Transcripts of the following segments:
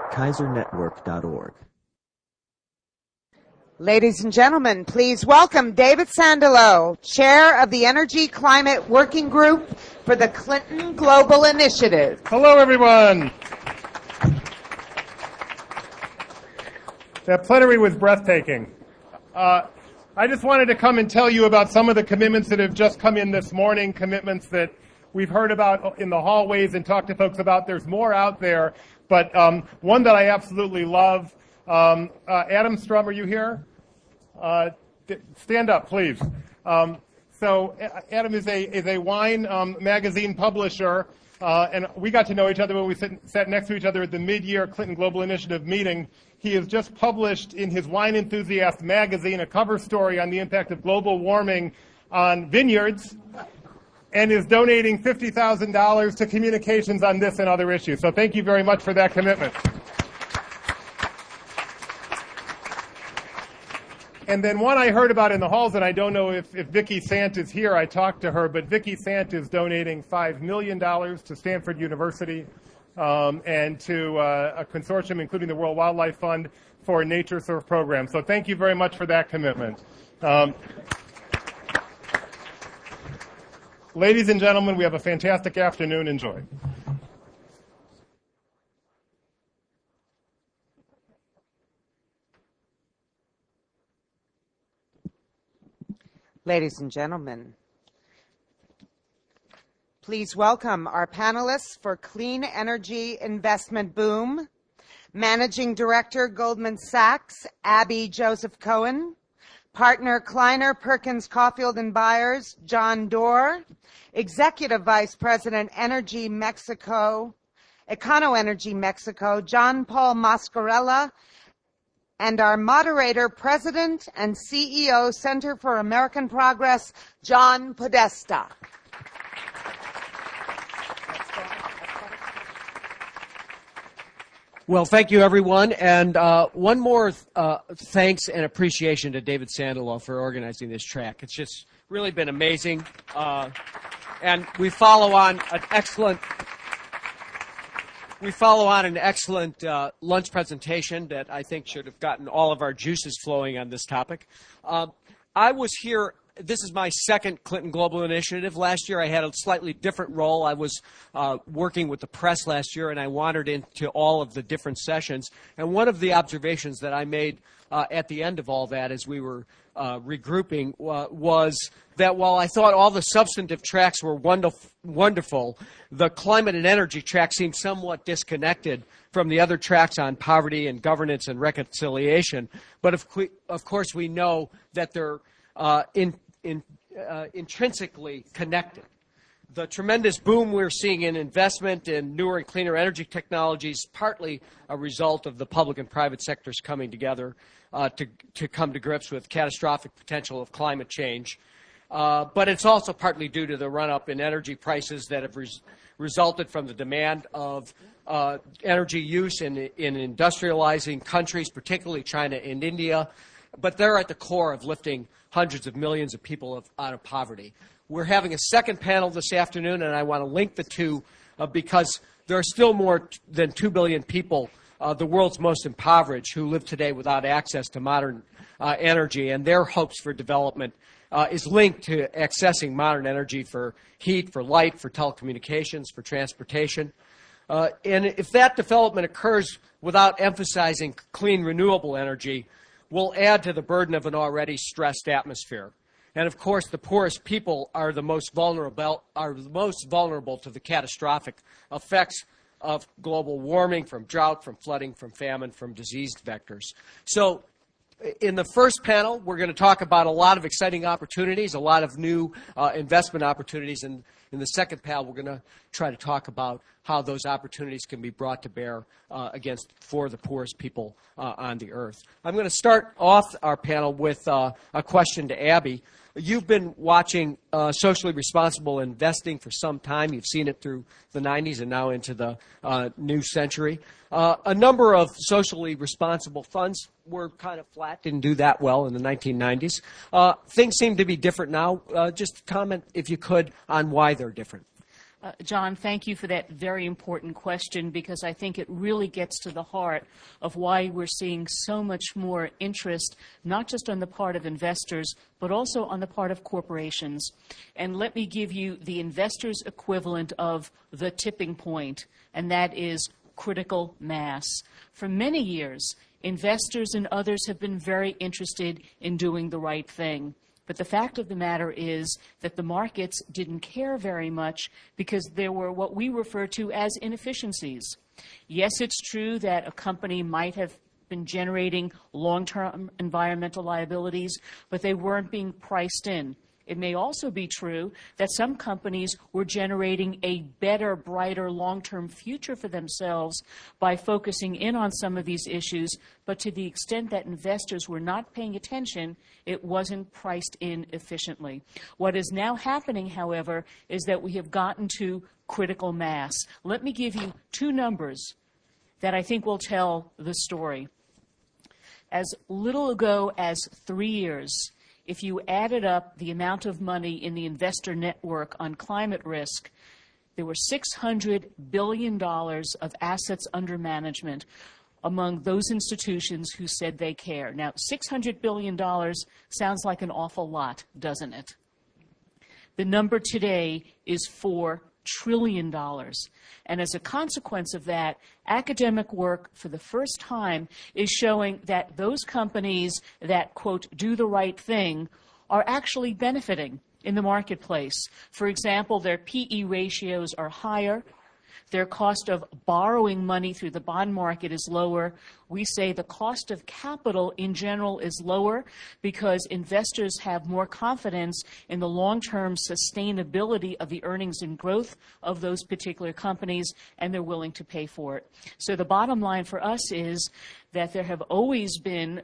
KaiserNetwork.org. Ladies and gentlemen, please welcome David Sandalow, Chair of the Energy Climate Working Group for the Clinton Global Initiative. Hello, everyone. That plenary was breathtaking. I just wanted to come and tell you about some of the commitments that have just come in this morning, commitments that we've heard about in the hallways and talked to folks about. There's more out there, but one that I absolutely love. Adam Strum, are you here? Stand up, please. So Adam is a wine magazine publisher, and we got to know each other when we sat next to each other at the mid-year Clinton Global Initiative meeting. He has just published in his Wine Enthusiast magazine a cover story on the impact of global warming on vineyards, and is donating $50,000 to communications on this and other issues. So thank you very much for that commitment. And then one I heard about in the halls, and I don't know if Vicki Sant is here. I talked to her, but Vicki Sant is donating $5 million to Stanford University and to a consortium, including the World Wildlife Fund, for a Nature Surf program. So thank you very much for that commitment. Ladies and gentlemen, we have a fantastic afternoon. Enjoy. Ladies and gentlemen, please welcome our panelists for Clean Energy Investment Boom, Managing Director, Goldman Sachs, Abby Joseph Cohen, Partner Kleiner Perkins Caulfield and Byers, John Doerr, Executive Vice President, Energy Mexico, Econoenergy Mexico, John Paul Mascarella, and our moderator, President and CEO, Center for American Progress, John Podesta. Well, thank you, everyone. And one more thanks and appreciation to David Sandalow for organizing this track. It's just really been amazing. And we follow on an excellent lunch presentation that I think should have gotten all of our juices flowing on this topic. I was here. This is my second Clinton Global Initiative. Last year I had a slightly different role. I was working with the press last year, and I wandered into all of the different sessions. And one of the observations that I made at the end of all that as we were regrouping was that while I thought all the substantive tracks were wonderful, the climate and energy track seemed somewhat disconnected from the other tracks on poverty and governance and reconciliation. But of course we know that they're intrinsically connected. The tremendous boom we're seeing in investment in newer and cleaner energy technologies, partly a result of the public and private sectors coming together to come to grips with catastrophic potential of climate change. But it's also partly due to the run-up in energy prices that have resulted from the demand of energy use in industrializing countries, particularly China and India. But they're at the core of lifting hundreds of millions of people out of poverty. We're having a second panel this afternoon, and I want to link the two because there are still more than 2 billion people, the world's most impoverished, who live today without access to modern energy, and their hopes for development is linked to accessing modern energy for heat, for light, for telecommunications, for transportation. And if that development occurs without emphasizing clean, renewable energy, will add to the burden of an already stressed atmosphere. And of course, the poorest people are the most vulnerable to the catastrophic effects of global warming, from drought, from flooding, from famine, from diseased vectors. So in the first panel, we're going to talk about a lot of exciting opportunities, a lot of new investment opportunities. And in the second panel, we're going to try to talk about how those opportunities can be brought to bear for the poorest people on the earth. I'm going to start off our panel with a question to Abby. You've been watching socially responsible investing for some time. You've seen it through the 90s and now into the new century. A number of socially responsible funds were kind of flat, didn't do that well in the 1990s. Things seem to be different now. Just comment, if you could, on why they're different. John, thank you for that very important question, because I think it really gets to the heart of why we're seeing so much more interest, not just on the part of investors, but also on the part of corporations. And let me give you the investors' equivalent of the tipping point, and that is critical mass. For many years, investors and others have been very interested in doing the right thing. But the fact of the matter is that the markets didn't care very much because there were what we refer to as inefficiencies. Yes, it's true that a company might have been generating long-term environmental liabilities, but they weren't being priced in. It may also be true that some companies were generating a better, brighter, long-term future for themselves by focusing in on some of these issues, but to the extent that investors were not paying attention, it wasn't priced in efficiently. What is now happening, however, is that we have gotten to critical mass. Let me give you two numbers that I think will tell the story. As little ago as 3 years, if you added up the amount of money in the investor network on climate risk, there were $600 billion of assets under management among those institutions who said they care. Now, $600 billion sounds like an awful lot, doesn't it? The number today is $4 trillion. And as a consequence of that, academic work for the first time is showing that those companies that, quote, do the right thing are actually benefiting in the marketplace. For example, their PE ratios are higher. Their cost of borrowing money through the bond market is lower. We say the cost of capital in general is lower because investors have more confidence in the long-term sustainability of the earnings and growth of those particular companies, and they're willing to pay for it. So the bottom line for us is that there have always been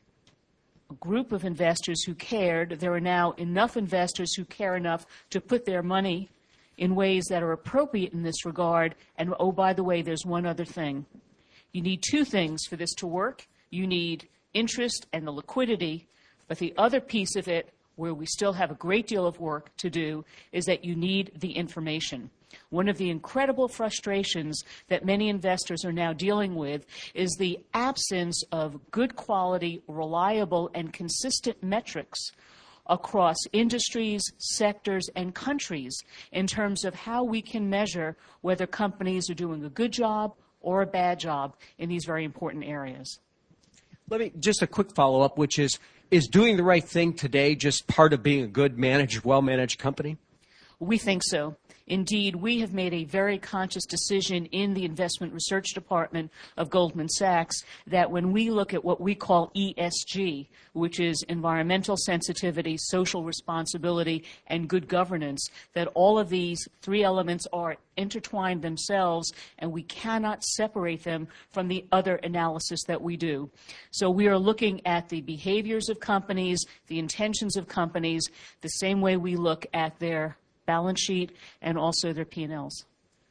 a group of investors who cared. There are now enough investors who care enough to put their money in ways that are appropriate in this regard. And, oh, by the way, there's one other thing. You need two things for this to work. You need interest and the liquidity, but the other piece of it, where we still have a great deal of work to do, is that you need the information. One of the incredible frustrations that many investors are now dealing with is the absence of good quality, reliable, and consistent metrics across industries, sectors, and countries in terms of how we can measure whether companies are doing a good job or a bad job in these very important areas. Let me just a quick follow-up, which is doing the right thing today just part of being a good managed, well-managed company? We think so. Indeed, we have made a very conscious decision in the Investment Research Department of Goldman Sachs that when we look at what we call ESG, which is environmental sensitivity, social responsibility, and good governance, that all of these three elements are intertwined themselves, and we cannot separate them from the other analysis that we do. So we are looking at the behaviors of companies, the intentions of companies, the same way we look at their balance sheet and also their P&Ls.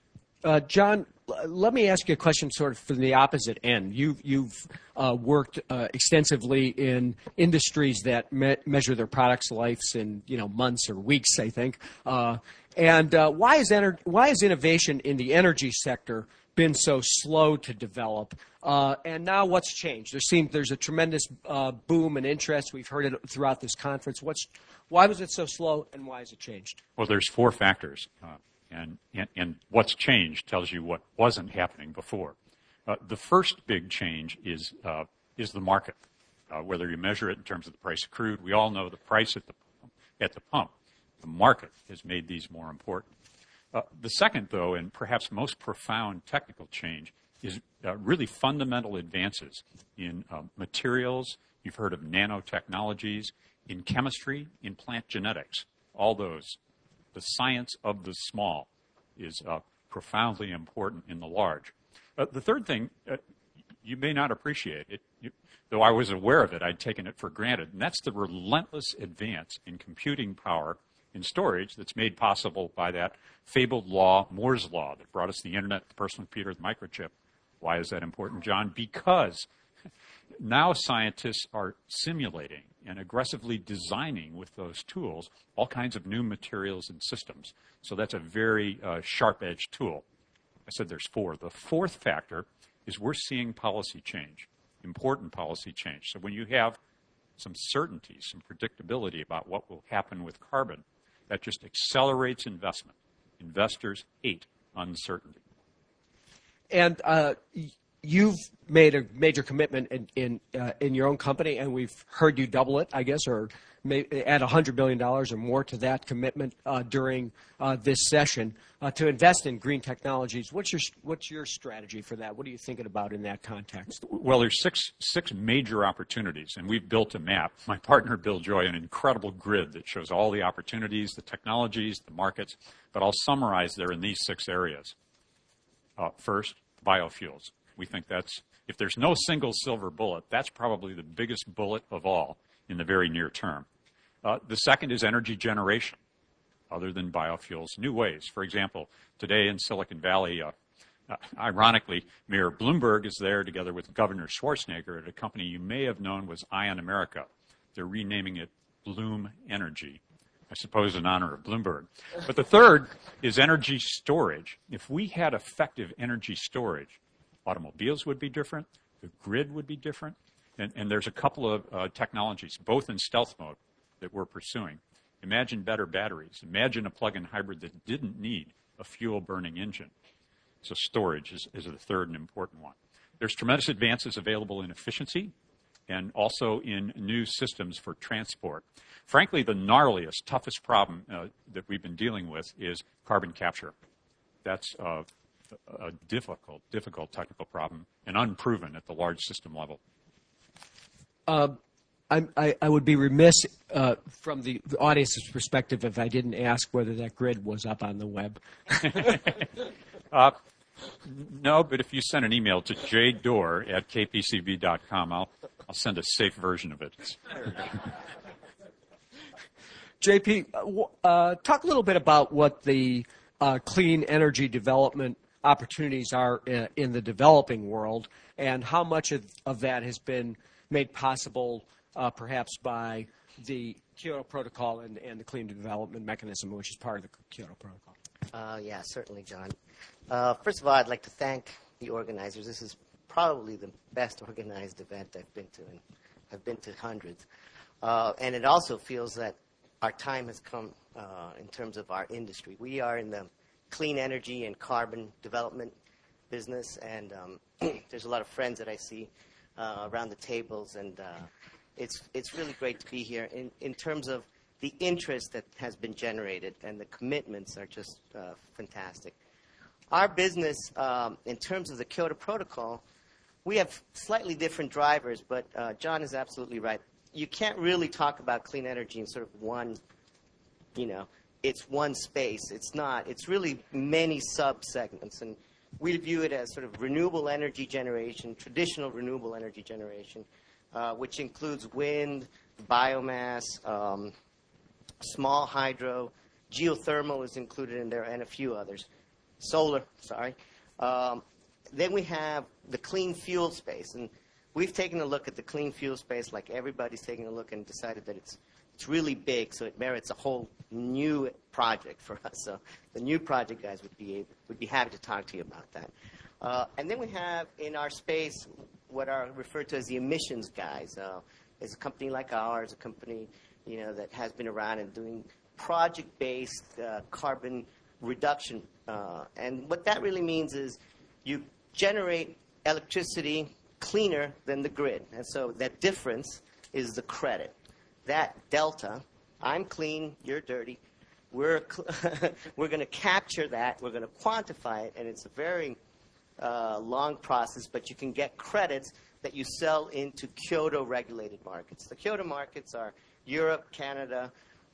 John, let me ask you a question sort of from the opposite end. You've worked extensensively in industries that measure their products' lives in months or weeks, I think. And why is innovation in the energy sector been so slow to develop? And now what's changed? There's a tremendous boom and interest. We've heard it throughout this conference. Why was it so slow, and why has it changed? Well, there's four factors, and what's changed tells you what wasn't happening before. The first big change is the market. Whether you measure it in terms of the price of crude, we all know the price at the pump. The market has made these more important. The second, though, and perhaps most profound technical change is really fundamental advances in materials. You've heard of nanotechnologies, in chemistry, in plant genetics. All those. The science of the small is profoundly important in the large. The third thing, you may not appreciate it. Though I was aware of it, I'd taken it for granted, and that's the relentless advance in computing power in storage that's made possible by that fabled law, Moore's Law, that brought us the internet, the personal computer, the microchip. Why is that important, John? Because Now scientists are simulating and aggressively designing with those tools all kinds of new materials and systems. So that's a very sharp-edged tool. I said there's four. The fourth factor is we're seeing policy change, important policy change. So when you have some certainty, some predictability about what will happen with carbon, that just accelerates investment. Investors hate uncertainty. And you've made a major commitment in your own company, and we've heard you double it, I guess, or add $100 million or more to that commitment during this session to invest in green technologies. What's your strategy for that? What are you thinking about in that context? Well, there's six major opportunities, and we've built a map. My partner, Bill Joy, an incredible grid that shows all the opportunities, the technologies, the markets, but I'll summarize there in these 6 areas. First, biofuels. We think that's, if there's no single silver bullet, that's probably the biggest bullet of all in the very near term. The second is energy generation, other than biofuels, new ways. For example, today in Silicon Valley, ironically, Mayor Bloomberg is there together with Governor Schwarzenegger at a company you may have known was Ion America. They're renaming it Bloom Energy, I suppose in honor of Bloomberg. But the third is energy storage. If we had effective energy storage, automobiles would be different, the grid would be different, and there's a couple of technologies, both in stealth mode, that we're pursuing. Imagine better batteries. Imagine a plug-in hybrid that didn't need a fuel-burning engine. So storage is the third and important one. There's tremendous advances available in efficiency and also in new systems for transport. Frankly, the gnarliest, toughest problem that we've been dealing with is carbon capture. That's a difficult technical problem and unproven at the large system level. I would be remiss from the audience's perspective if I didn't ask whether that grid was up on the web. No, but if you send an email to jdorr@kpcb.com, I'll send a safe version of it. JP, talk a little bit about what the clean energy development opportunities are in the developing world and how much of that has been made possible perhaps by the Kyoto Protocol and the Clean Development Mechanism, which is part of the Kyoto Protocol. Yeah, certainly, John. First of all, I'd like to thank the organizers. This is probably the best organized event I've been to, and I've been to hundreds. And it also feels that our time has come in terms of our industry. We are in the clean energy and carbon development business, and there's a lot of friends that I see around the tables, and it's really great to be here. In terms of the interest that has been generated and the commitments are just fantastic. Our business, in terms of the Kyoto Protocol, we have slightly different drivers, but John is absolutely right. You can't really talk about clean energy in sort of one, it's one space. It's not. It's really many sub-segments, and we view it as sort of renewable energy generation, traditional renewable energy generation, which includes wind, biomass, small hydro, geothermal is included in there, and a few others. Solar, sorry. Then we have the clean fuel space, and we've taken a look at the clean fuel space like everybody's taking a look and decided that it's really big, so it merits a whole new project for us. So the new project guys would be happy to talk to you about that. And then we have in our space what are referred to as the emissions guys. Is a company like ours, a company that has been around and doing project-based carbon reduction. And what that really means is you generate electricity cleaner than the grid. And so that difference is the credit. That delta, I'm clean, you're dirty, we're going to capture that, we're going to quantify it, and it's a very long process, but you can get credits that you sell into Kyoto-regulated markets. The Kyoto markets are Europe, Canada,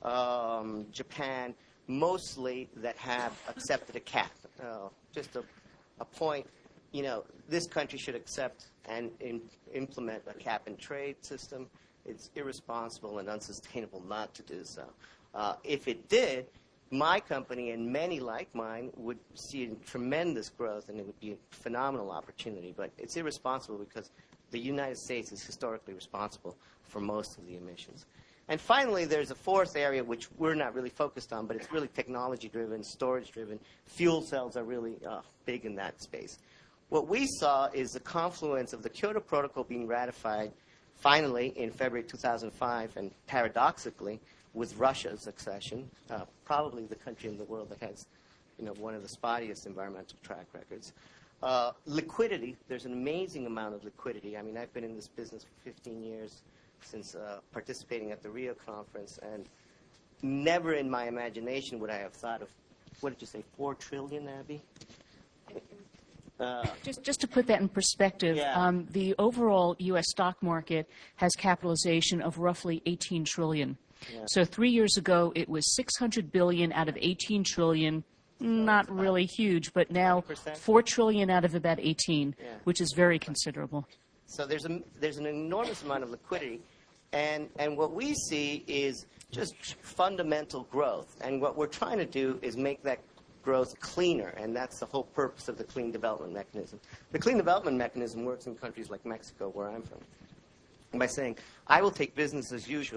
Japan, mostly that have accepted a cap. Just a point, this country should accept and implement a cap-and-trade system. It's irresponsible and unsustainable not to do so. If it did, my company and many like mine would see tremendous growth, and it would be a phenomenal opportunity. But it's irresponsible because the United States is historically responsible for most of the emissions. And finally, there's a fourth area which we're not really focused on, but it's really technology-driven, storage-driven. Fuel cells are really big in that space. What we saw is the confluence of the Kyoto Protocol being ratified finally in February 2005, and paradoxically, with Russia's accession, probably the country in the world that has one of the spottiest environmental track records. Liquidity, there's an amazing amount of liquidity. I mean, I've been in this business for 15 years since participating at the Rio conference, and never in my imagination would I have thought of, what did you say, 4 trillion, Abby? Just to put that in perspective, Yeah. The overall U.S. stock market has capitalization of roughly 18 trillion. Yeah. So 3 years ago, it was 600 billion out of 18 trillion. Not really huge, but now 20%. 4 trillion out of about 18, Yeah. which is very considerable. So there's an enormous amount of liquidity, and what we see is just fundamental growth. And what we're trying to do is make that growth cleaner, and that's the whole purpose of the Clean Development Mechanism. The Clean Development Mechanism works in countries like Mexico, where I'm from, by saying, I will take business as usual.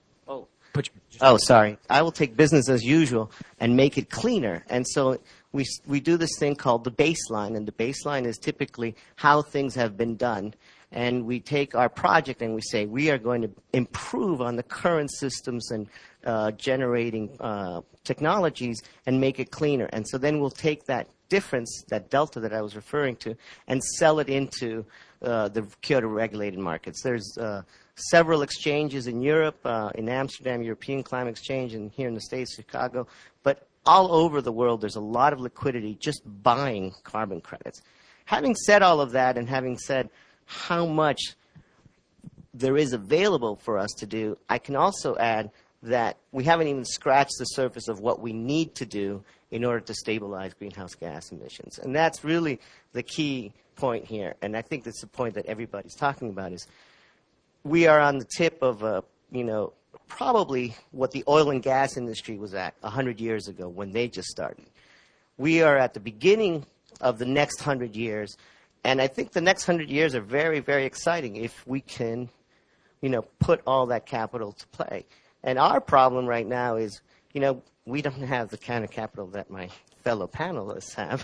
Sorry. I will take business as usual and make it cleaner. And so we do this thing called the baseline, and the baseline is typically how things have been done. And we take our project and we say, we are going to improve on the current systems and generating technologies and make it cleaner. And so then we'll take that difference, that delta that I was referring to, and sell it into the Kyoto regulated markets. There's several exchanges in Europe, in Amsterdam, European Climate Exchange, and here in the States, Chicago. But all over the world, there's a lot of liquidity just buying carbon credits. Having said all of that, and having said how much there is available for us to do, I can also add that we haven't even scratched the surface of what we need to do in order to stabilize greenhouse gas emissions. And that's really the key point here. And I think that's the point that everybody's talking about is we are on the tip of, probably what the oil and gas industry was at 100 years ago when they just started. We are at the beginning of the next 100 years, and I think the next 100 years are very, very exciting if we can, put all that capital to play. And our problem right now is, we don't have the kind of capital that my fellow panelists have.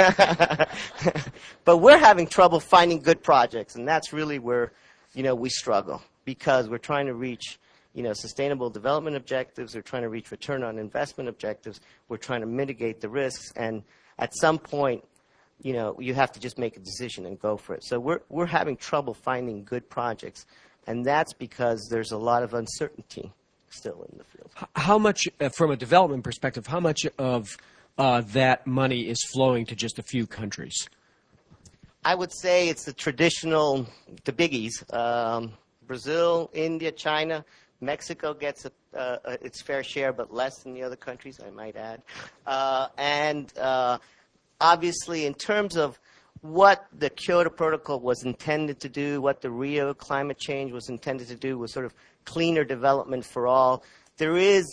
But we're having trouble finding good projects, and that's really where, we struggle, because we're trying to reach, sustainable development objectives. We're trying to reach return on investment objectives. We're trying to mitigate the risks. And at some point, you have to just make a decision and go for it. So we're having trouble finding good projects, and that's because there's a lot of uncertainty still in the field. How much, from a development perspective, how much of that money is flowing to just a few countries? I would say it's the traditional, the biggies. Brazil, India, China. Mexico gets its fair share, but less than the other countries, I might add. And obviously, in terms of what the Kyoto Protocol was intended to do, what the Rio climate change was intended to do, was sort of cleaner development for all. There is,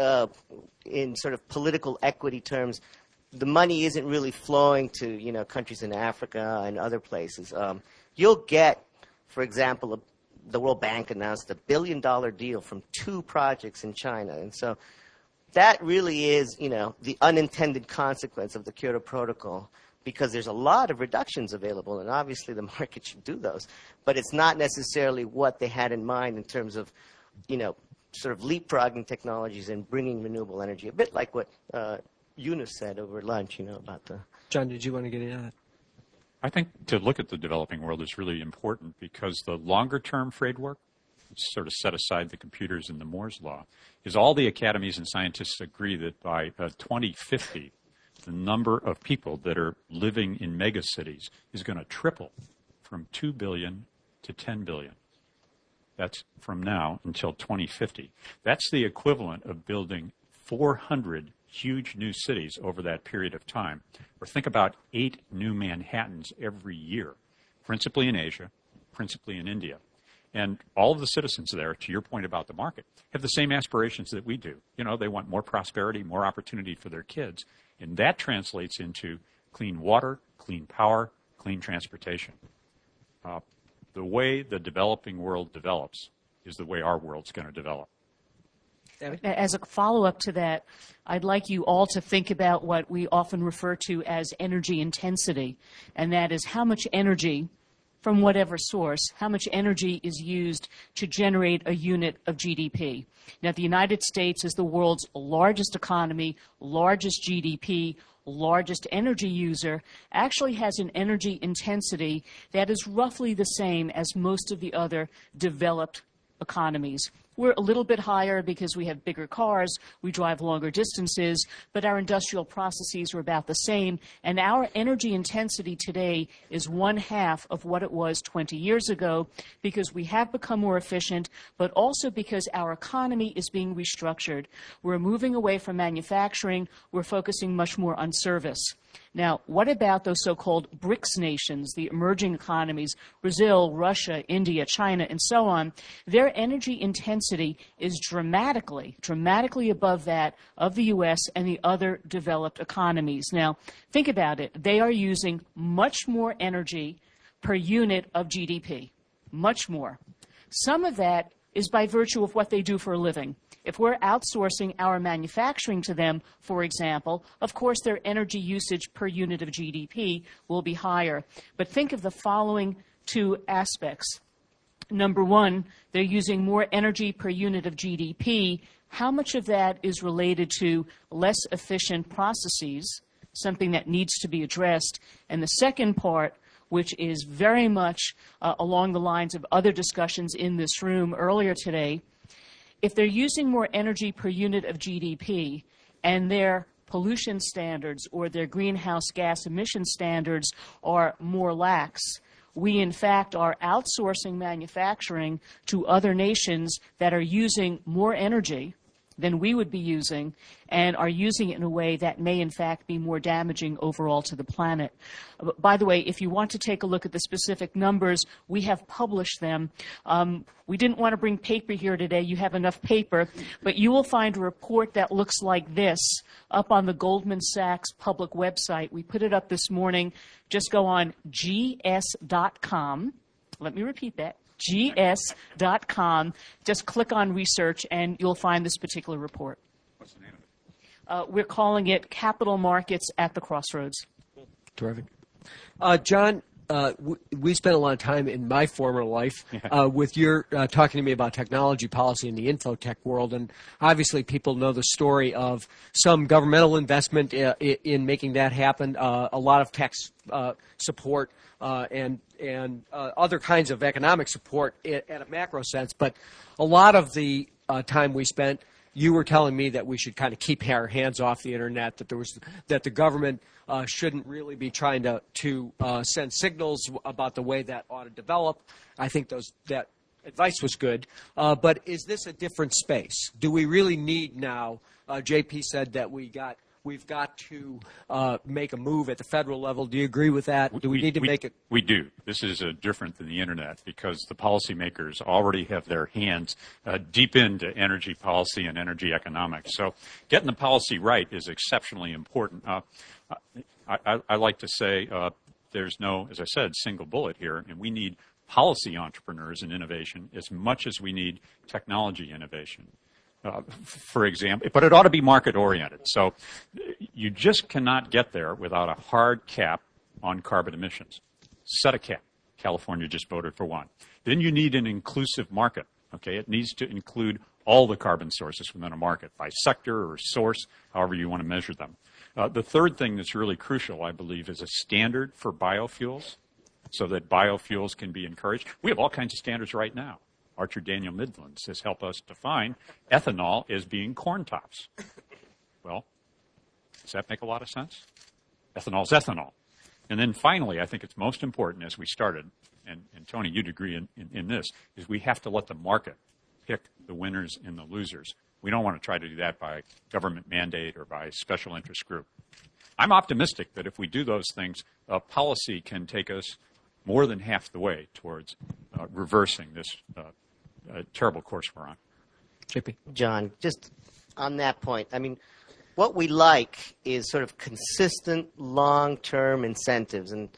in sort of political equity terms, the money isn't really flowing to countries in Africa and other places. You'll get, for example, the World Bank announced a $1 billion deal from 2 projects in China, and so that really is the unintended consequence of the Kyoto Protocol, because there's a lot of reductions available, and obviously the market should do those, but it's not necessarily what they had in mind in terms of sort of leapfrogging technologies and bringing renewable energy, a bit like what Yunus said over lunch, about the... John, did you want to get into that? I think to look at the developing world is really important, because the longer-term framework, sort of set aside the computers and the Moore's Law, is all the academies and scientists agree that by 2050, the number of people that are living in megacities is going to triple from 2 billion to 10 billion. That's from now until 2050. That's the equivalent of building 400 huge new cities over that period of time. Or think about 8 new Manhattans every year, principally in Asia, principally in India. And all of the citizens there, to your point about the market, have the same aspirations that we do. They want more prosperity, more opportunity for their kids. And that translates into clean water, clean power, clean transportation. the way the developing world develops is the way our world's going to develop. As a follow-up to that, I'd like you all to think about what we often refer to as energy intensity, and that is how much energy, from whatever source, how much energy is used to generate a unit of GDP. Now, the United States is the world's largest economy, largest GDP, largest energy user, actually has an energy intensity that is roughly the same as most of the other developed economies. We're a little bit higher because we have bigger cars, we drive longer distances, but our industrial processes are about the same, and our energy intensity today is 1/2 of what it was 20 years ago because we have become more efficient, but also because our economy is being restructured. We're moving away from manufacturing, we're focusing much more on service. Now, what about those so-called BRICS nations, the emerging economies, Brazil, Russia, India, China, and so on? Their energy intensity is dramatically above that of the U.S. and the other developed economies. Now, think about it. They are using much more energy per unit of GDP, much more. Some of that is by virtue of what they do for a living. If we're outsourcing our manufacturing to them, for example, of course their energy usage per unit of GDP will be higher. But think of the following two aspects. Number one, they're using more energy per unit of GDP. How much of that is related to less efficient processes, something that needs to be addressed? And the second part, which is very much along the lines of other discussions in this room earlier today, if they're using more energy per unit of GDP and their pollution standards or their greenhouse gas emission standards are more lax, we in fact are outsourcing manufacturing to other nations that are using more energy than we would be using and are using it in a way that may in fact be more damaging overall to the planet. By the way, if you want to take a look at the specific numbers, we have published them. We didn't want to bring paper here today. You have enough paper. But you will find a report that looks like this up on the Goldman Sachs public website. We put it up this morning. Just go on gs.com. Let me repeat that. gs.com. Just click on research and you'll find this particular report. What's the name of it? We're calling it Capital Markets at the Crossroads. Terrific. John, we spent a lot of time in my former life with your talking to me about technology policy in the infotech world, and obviously people know the story of some governmental investment in making that happen, a lot of tech support and other kinds of economic support at a macro sense. But a lot of the time we spent, you were telling me that we should kind of keep our hands off the internet, that the government shouldn't really be trying to send signals about the way that ought to develop. I think that advice was good. But is this a different space? Do we really need now? JP said that we've got to make a move at the federal level. Do you agree with that? Do we need to make it? We do. This is different than the internet because the policymakers already have their hands deep into energy policy and energy economics. So getting the policy right is exceptionally important. I like to say there's no, as I said, single bullet here, and we need policy entrepreneurs and innovation as much as we need technology innovation. For example, but it ought to be market-oriented. So you just cannot get there without a hard cap on carbon emissions. Set a cap. California just voted for one. Then you need an inclusive market. Okay, it needs to include all the carbon sources within a market by sector or source, however you want to measure them. The third thing that's really crucial, I believe, is a standard for biofuels so that biofuels can be encouraged. We have all kinds of standards right now. Archer Daniel Midlands has helped us define ethanol as being corn tops. Well, does that make a lot of sense? Ethanol is ethanol. And then finally, I think it's most important as we started, and Tony, you'd agree in this, is we have to let the market pick the winners and the losers. We don't want to try to do that by government mandate or by special interest group. I'm optimistic that if we do those things, policy can take us more than half the way towards reversing this terrible course we're on. JP. John, just on that point, I mean, what we like is sort of consistent long-term incentives. And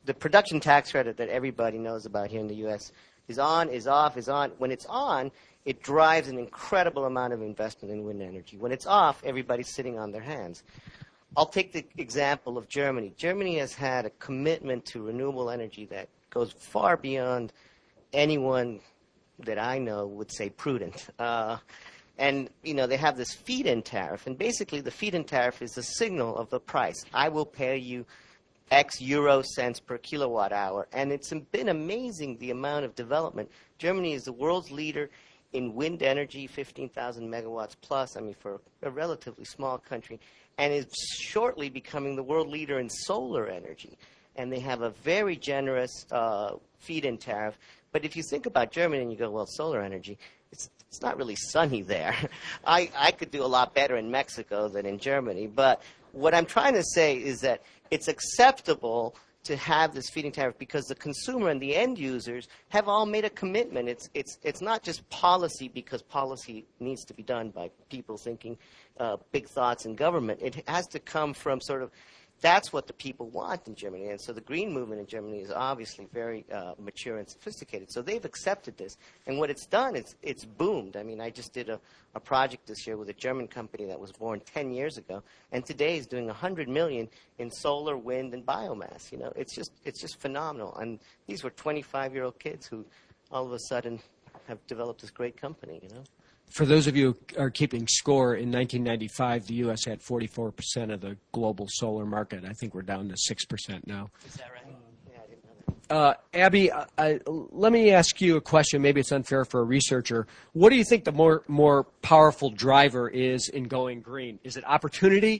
the production tax credit that everybody knows about here in the U.S. is on, is off, is on. When it's on, it drives an incredible amount of investment in wind energy. When it's off, everybody's sitting on their hands. I'll take the example of Germany. Germany has had a commitment to renewable energy that goes far beyond anyone that I know would say prudent. And, they have this feed-in tariff. And basically, the feed-in tariff is the signal of the price. I will pay you X euro cents per kilowatt hour. And it's been amazing the amount of development. Germany is the world's leader in wind energy, 15,000 megawatts plus, for a relatively small country, and is shortly becoming the world leader in solar energy. And they have a very generous feed-in tariff. But if you think about Germany and you go, well, solar energy, it's not really sunny there. I could do a lot better in Mexico than in Germany. But what I'm trying to say is that it's acceptable to have this feed-in tariff because the consumer and the end users have all made a commitment. It's not just policy because policy needs to be done by people thinking big thoughts in government. It has to come from sort of that's what the people want in Germany. And so the green movement in Germany is obviously very mature and sophisticated. So they've accepted this. And what it's done, it's boomed. I just did a project this year with a German company that was born 10 years ago. And today is doing $100 million in solar, wind, and biomass. It's just phenomenal. And these were 25-year-old kids who all of a sudden have developed this great company, For those of you who are keeping score, in 1995, the U.S. had 44% of the global solar market. I think we're down to 6% now. Is that right? Yeah, I didn't know that. Abby, let me ask you a question. Maybe it's unfair for a researcher. What do you think the more powerful driver is in going green? Is it opportunity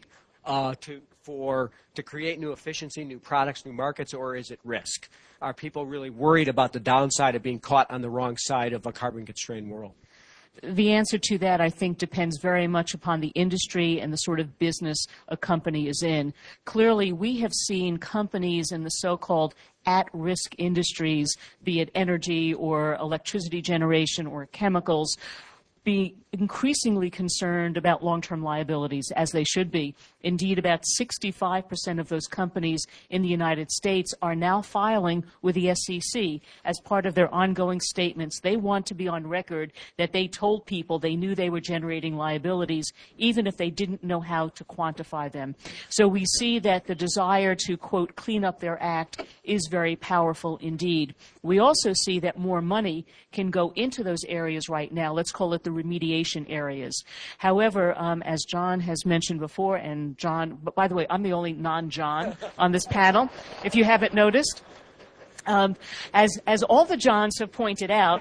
to create new efficiency, new products, new markets, or is it risk? Are people really worried about the downside of being caught on the wrong side of a carbon-constrained world? The answer to that, I think, depends very much upon the industry and the sort of business a company is in. Clearly, we have seen companies in the so-called at-risk industries, be it energy or electricity generation or chemicals, be increasingly concerned about long-term liabilities, as they should be. Indeed, about 65% of those companies in the United States are now filing with the SEC as part of their ongoing statements. They want to be on record that they told people they knew they were generating liabilities, even if they didn't know how to quantify them. So we see that the desire to, quote, clean up their act is very powerful indeed. We also see that more money can go into those areas right now. Let's call it the remediation areas. However, as John has mentioned before, and John, but by the way, I'm the only non-John on this panel, if you haven't noticed. As all the Johns have pointed out.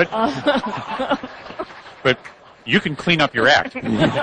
But you can clean up your act.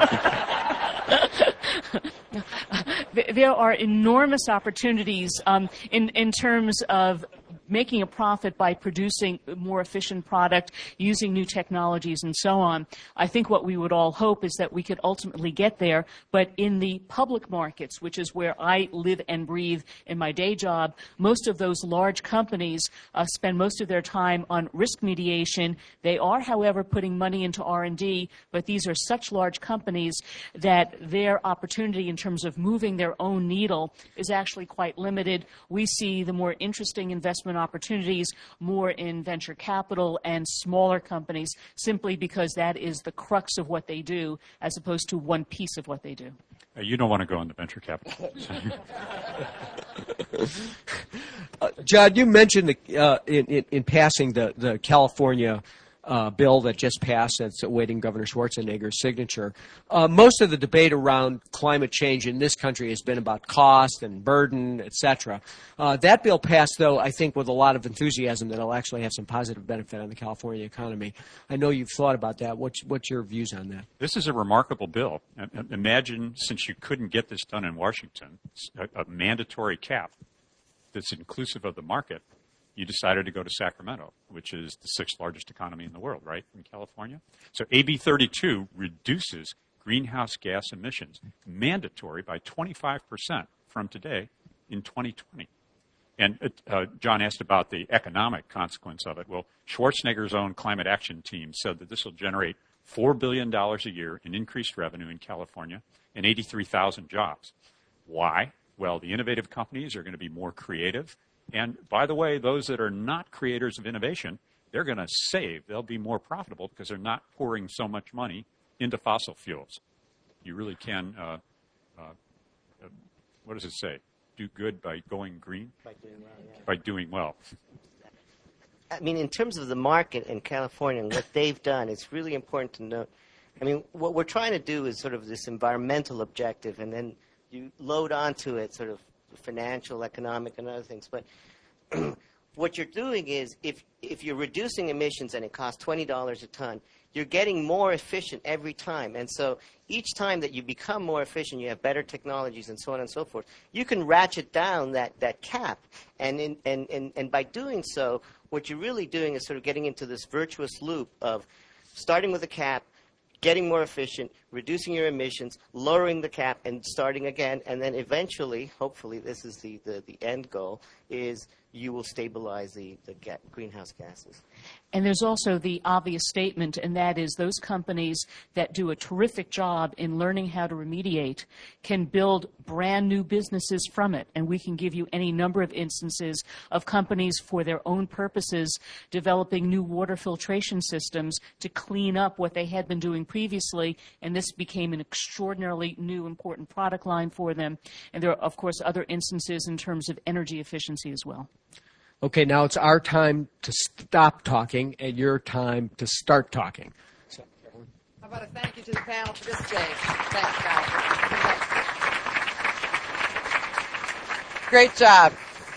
There are enormous opportunities in terms of making a profit by producing a more efficient product, using new technologies, and so on. I think what we would all hope is that we could ultimately get there, but in the public markets, which is where I live and breathe in my day job, most of those large companies spend most of their time on risk mediation. They are, however, putting money into R&D, but these are such large companies that their opportunity in terms of moving their own needle is actually quite limited. We see the more interesting investment opportunities more in venture capital and smaller companies, simply because that is the crux of what they do as opposed to one piece of what they do. You don't want to go into venture capital. John, you mentioned in passing the California bill that just passed that's awaiting Governor Schwarzenegger's signature. Most of the debate around climate change in this country has been about cost and burden, etc. That bill passed, though, I think with a lot of enthusiasm that it'll actually have some positive benefit on the California economy. I know you've thought about that. What's your views on that? This is a remarkable bill. Imagine, since you couldn't get this done in Washington, a mandatory cap that's inclusive of the market. You decided to go to Sacramento, which is the sixth largest economy in the world, right, in California? So AB 32 reduces greenhouse gas emissions mandatory by 25% from today in 2020. And John asked about the economic consequence of it. Well, Schwarzenegger's own climate action team said that this will generate $4 billion a year in increased revenue in California and 83,000 jobs. Why? Well, the innovative companies are going to be more creative, And by the way, those that are not creators of innovation, they're going to save. They'll be more profitable because they're not pouring so much money into fossil fuels. You really can, what does it say? Do good by going green? By doing well, yeah. By doing well. I mean, in terms of the market in California and what they've done, it's really important to note. I mean, what we're trying to do is sort of this environmental objective, and then you load onto it sort of financial, economic, and other things. But what you're doing is if you're reducing emissions and it costs $20 a ton, you're getting more efficient every time. And so each time that you become more efficient, you have better technologies and so on and so forth, you can ratchet down that cap. And by doing so, what you're really doing is sort of getting into this virtuous loop of starting with a cap, getting more efficient, reducing your emissions, lowering the cap, and starting again. And then eventually, hopefully, this is the end goal, is you will stabilize the greenhouse gases. And there's also the obvious statement, and that is those companies that do a terrific job in learning how to remediate can build brand new businesses from it. And we can give you any number of instances of companies for their own purposes developing new water filtration systems to clean up what they had been doing previously, and this became an extraordinarily new important product line for them. And there are, of course, other instances in terms of energy efficiency as well. Okay, now it's our time to stop talking and your time to start talking. So, how about a thank you to the panel for this day? Thanks, guys. Great job.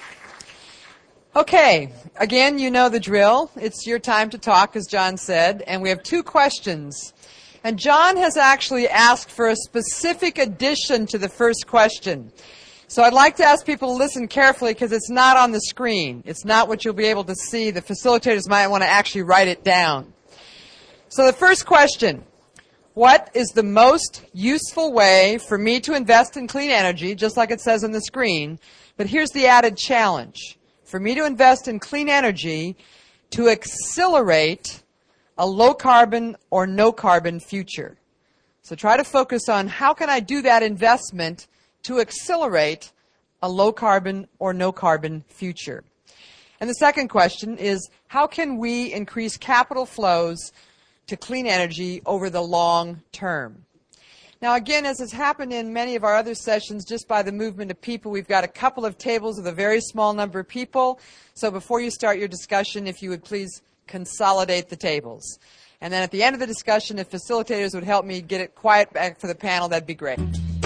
Okay, again, you know the drill. It's your time to talk, as John said, and we have 2 questions. And John has actually asked for a specific addition to the first question. So I'd like to ask people to listen carefully because it's not on the screen. It's not what you'll be able to see. The facilitators might want to actually write it down. So the first question, what is the most useful way for me to invest in clean energy, just like it says on the screen? But here's the added challenge. For me to invest in clean energy to accelerate a low-carbon or no-carbon future. So try to focus on how can I do that investment to accelerate a low-carbon or no-carbon future. And the second question is, how can we increase capital flows to clean energy over the long term? Now, again, as has happened in many of our other sessions, just by the movement of people, we've got a couple of tables with a very small number of people. So before you start your discussion, if you would please consolidate the tables. And then at the end of the discussion, if facilitators would help me get it quiet back for the panel, that'd be great.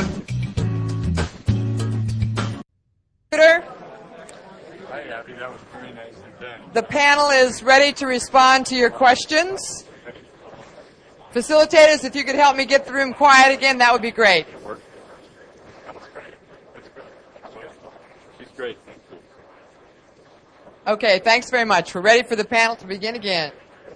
Hi, Abby. That was very nicely done. The panel is ready to respond to your questions. Facilitators, if you could help me get the room quiet again, that would be great. That's great. That's great. She's great. Thank you. Okay, thanks very much. We're ready for the panel to begin again.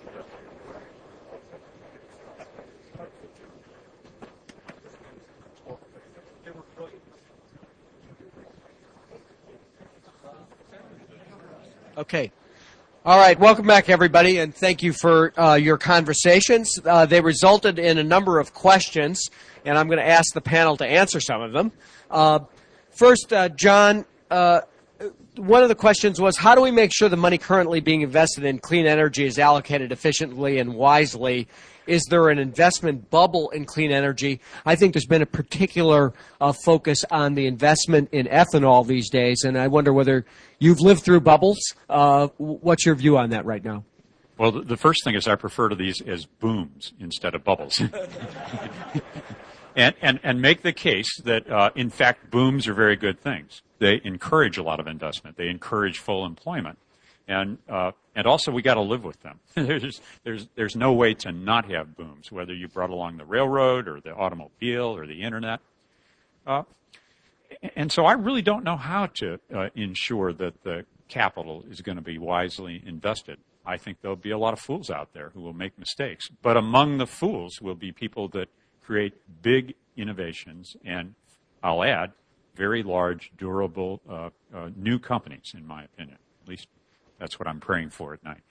okay. All right, welcome back, everybody, and thank you for your conversations. They resulted in a number of questions, and I'm going to ask the panel to answer some of them. First, John, one of the questions was, how do we make sure the money currently being invested in clean energy is allocated efficiently and wisely? Is there an investment bubble in clean energy? I think there's been a particular focus on the investment in ethanol these days, and I wonder whether you've lived through bubbles. What's your view on that right now? Well, the first thing is I refer to these as booms instead of bubbles. and make the case that, in fact, booms are very good things. They encourage a lot of investment. They encourage full employment. And also we got to live with them. There's no way to not have booms, whether you brought along the railroad or the automobile or the internet. And so I really don't know how to ensure that the capital is going to be wisely invested. I think there'll be a lot of fools out there who will make mistakes. But among the fools will be people that create big innovations and, I'll add, very large, durable, new companies, in my opinion. At least that's what I'm praying for at night.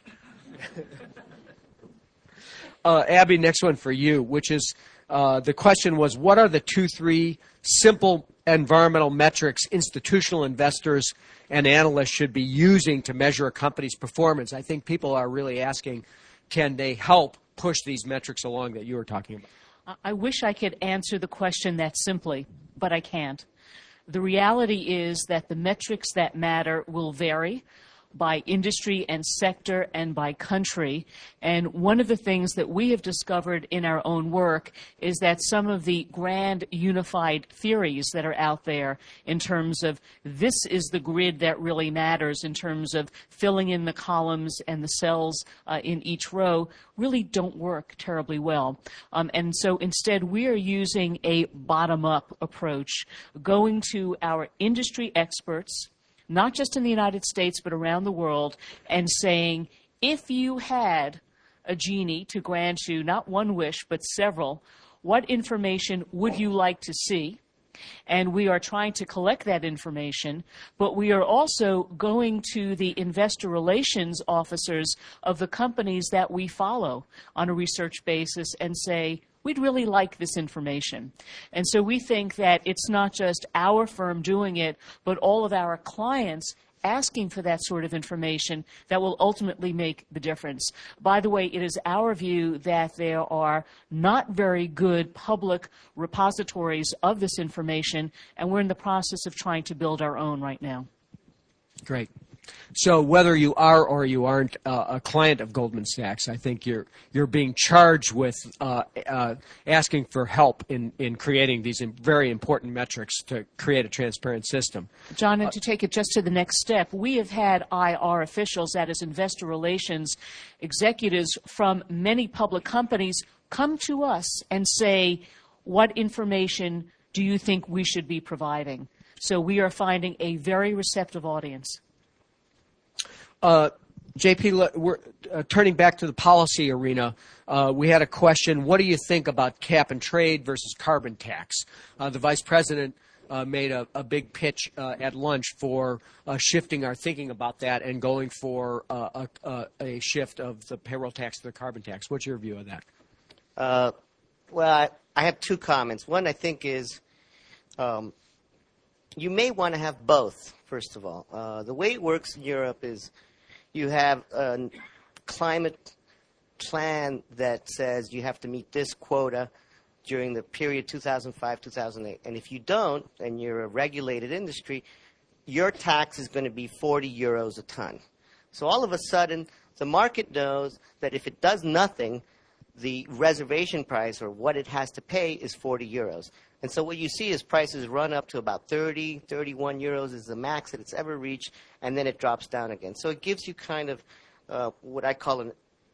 Abby, next one for you, which is the question was, what are the 2-3 simple environmental metrics institutional investors and analysts should be using to measure a company's performance? I think people are really asking, can they help push these metrics along that you were talking about? I wish I could answer the question that simply, but I can't. The reality is that the metrics that matter will vary by industry and sector and by country. And one of the things that we have discovered in our own work is that some of the grand unified theories that are out there in terms of this is the grid that really matters in terms of filling in the columns and the cells in each row really don't work terribly well. And so instead we are using a bottom-up approach, going to our industry experts, not just in the United States, but around the world, and saying, if you had a genie to grant you not one wish, but several, what information would you like to see? And we are trying to collect that information, but we are also going to the investor relations officers of the companies that we follow on a research basis and say, we'd really like this information. And so we think that it's not just our firm doing it, but all of our clients asking for that sort of information that will ultimately make the difference. By the way, it is our view that there are not very good public repositories of this information, and we're in the process of trying to build our own right now. Great. So whether you are or you aren't a client of Goldman Sachs, I think you're being charged with asking for help in creating these very important metrics to create a transparent system. John, and to take it just to the next step, we have had IR officials, that is investor relations executives from many public companies, come to us and say, what information do you think we should be providing? So we are finding a very receptive audience. JP, we're turning back to the policy arena. We had a question. What do you think about cap and trade versus carbon tax? The vice president made a big pitch at lunch for shifting our thinking about that and going for a shift of the payroll tax to the carbon tax. What's your view of that? Well, I have two comments. One, I think, is you may want to have both, first of all. The way it works in Europe is you have a climate plan that says you have to meet this quota during the period 2005-2008. And if you don't, and you're a regulated industry, your tax is going to be 40 euros a ton. So all of a sudden, the market knows that if it does nothing, the reservation price, or what it has to pay, is 40 euros. And so what you see is prices run up to about 30, 31 euros is the max that it's ever reached, and then it drops down again. So it gives you kind of what I call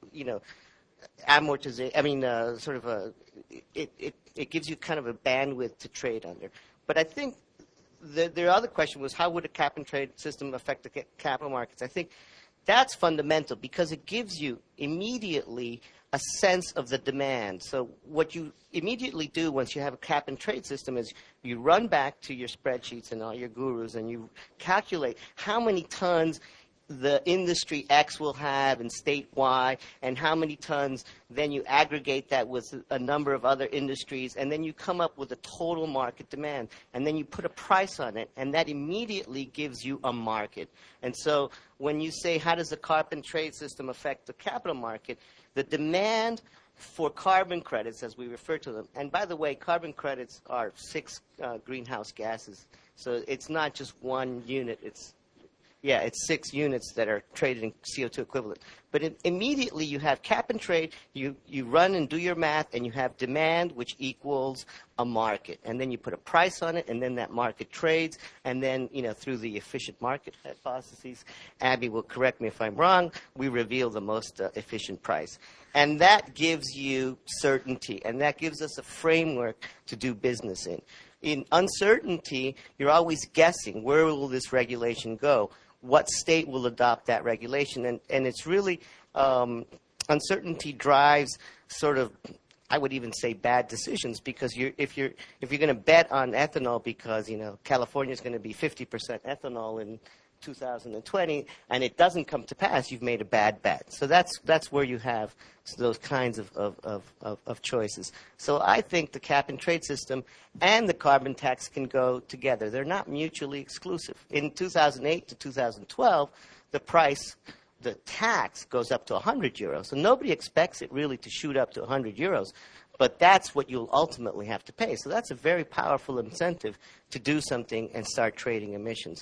amortization. It gives you kind of a bandwidth to trade under. But I think the other question was, how would a cap and trade system affect the capital markets? I think that's fundamental because it gives you immediately a sense of the demand. So what you immediately do once you have a cap and trade system is you run back to your spreadsheets and all your gurus and you calculate how many tons the industry X will have in state Y and how many tons, then you aggregate that with a number of other industries, and then you come up with a total market demand, and then you put a price on it, and that immediately gives you a market. And so when you say, how does the carbon trade system affect the capital market, the demand for carbon credits, as we refer to them, and by the way, carbon credits are 6 greenhouse gases, so it's not just one unit, it's 6 units that are traded in CO2 equivalent. But immediately you have cap and trade, you run and do your math, and you have demand, which equals a market. And then you put a price on it, and then that market trades, and then, through the efficient market hypotheses, Abby will correct me if I'm wrong, we reveal the most efficient price. And that gives you certainty, and that gives us a framework to do business in. In uncertainty, you're always guessing, where will this regulation go? What state will adopt that regulation? And it's really, uncertainty drives sort of, I would even say, bad decisions, because if you're going to bet on ethanol because, California is going to be 50% ethanol in 2020 and it doesn't come to pass, you've made a bad bet. So that's where you have those kinds of choices. So I think the cap and trade system and the carbon tax can go together. They're not mutually exclusive. In 2008 to 2012, the tax goes up to 100 euros. So nobody expects it really to shoot up to 100 euros. But that's what you'll ultimately have to pay. So that's a very powerful incentive to do something and start trading emissions.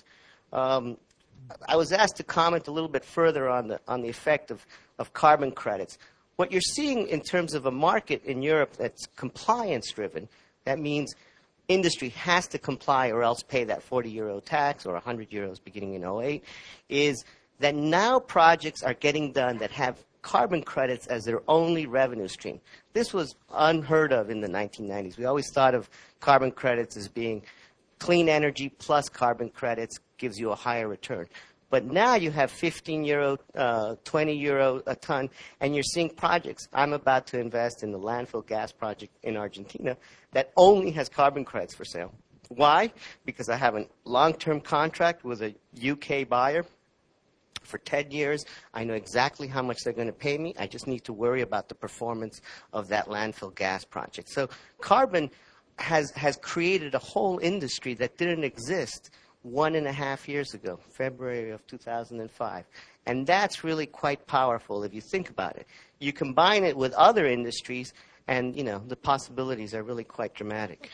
I was asked to comment a little bit further on the effect of carbon credits. What you're seeing in terms of a market in Europe that's compliance-driven, that means industry has to comply or else pay that 40 euro tax or 100 euros beginning in 2008, is that now projects are getting done that have carbon credits as their only revenue stream. This was unheard of in the 1990s. We always thought of carbon credits as being clean energy plus carbon credits gives you a higher return. But now you have 15 euro, 20 euro a ton, and you're seeing projects. I'm about to invest in the landfill gas project in Argentina that only has carbon credits for sale. Why? Because I have a long-term contract with a UK buyer for 10 years. I know exactly how much they're going to pay me. I just need to worry about the performance of that landfill gas project. So carbon has created a whole industry that didn't exist 1.5 years ago, February of 2005. And that's really quite powerful if you think about it. You combine it with other industries, and the possibilities are really quite dramatic.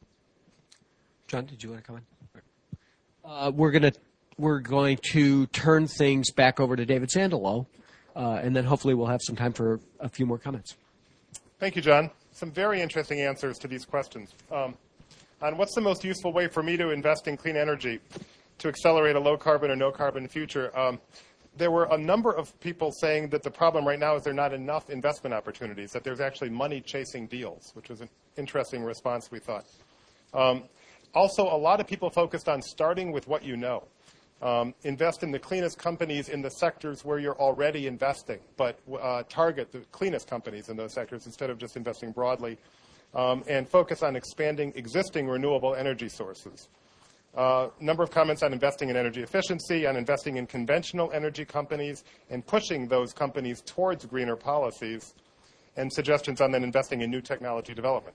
John, did you want to comment? We're going to turn things back over to David Sandelow, and then hopefully we'll have some time for a few more comments. Thank you, John. Some very interesting answers to these questions. On what's the most useful way for me to invest in clean energy to accelerate a low-carbon or no-carbon future, there were a number of people saying that the problem right now is there are not enough investment opportunities, that there's actually money chasing deals, which was an interesting response, we thought. Also, a lot of people focused on starting with what you know. Invest in the cleanest companies in the sectors where you're already investing, but target the cleanest companies in those sectors instead of just investing broadly, and focus on expanding existing renewable energy sources. Number of comments on investing in energy efficiency, on investing in conventional energy companies, and pushing those companies towards greener policies, and suggestions on then investing in new technology development.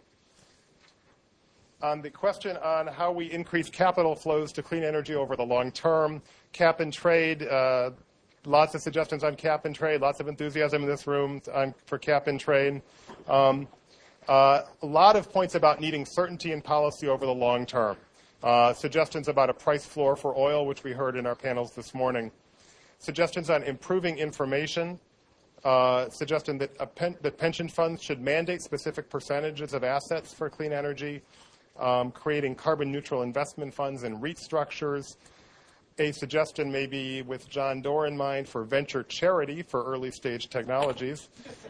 On the question on how we increase capital flows to clean energy over the long term, cap and trade, lots of suggestions on cap and trade, lots of enthusiasm in this room for cap and trade. A lot of points about needing certainty in policy over the long term. Suggestions about a price floor for oil, which we heard in our panels this morning. Suggestions on improving information. Suggestion that pension funds should mandate specific percentages of assets for clean energy. Creating carbon-neutral investment funds and REIT structures. A suggestion maybe with John Doerr in mind for venture charity for early-stage technologies.